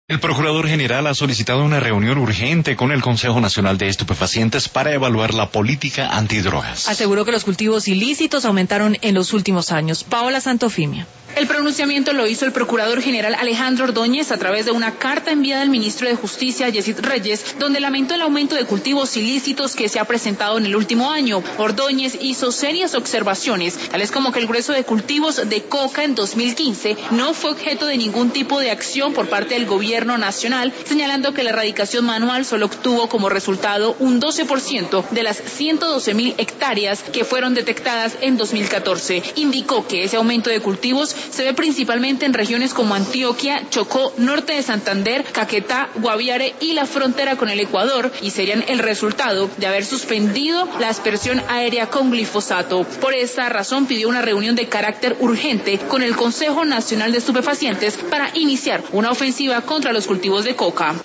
El Procurador General ha solicitado una reunión urgente con el Consejo Nacional de Estupefacientes para evaluar la política antidrogas. Aseguró que los cultivos ilícitos aumentaron en los últimos años. Paola Santofimia. El pronunciamiento lo hizo el Procurador General Alejandro Ordóñez a través de una carta enviada al Ministro de Justicia, Yesid Reyes, donde lamentó el aumento de cultivos ilícitos que se ha presentado en el último año. Ordóñez hizo serias observaciones, tales como que el grueso de cultivos de coca en 2015 no fue objeto de ningún tipo de acción por parte del gobierno nacional, señalando que la erradicación manual solo obtuvo como resultado un 12% de las 112.000 hectáreas que fueron detectadas en 2014. Indicó que ese aumento de cultivos se ve principalmente en regiones como Antioquia, Chocó, norte de Santander, Caquetá, Guaviare y la frontera con el Ecuador, y serían el resultado de haber suspendido la aspersión aérea con glifosato. Por esta razón pidió una reunión de carácter urgente con el Consejo Nacional de Estupefacientes para iniciar una ofensiva contra los cultivos de coca.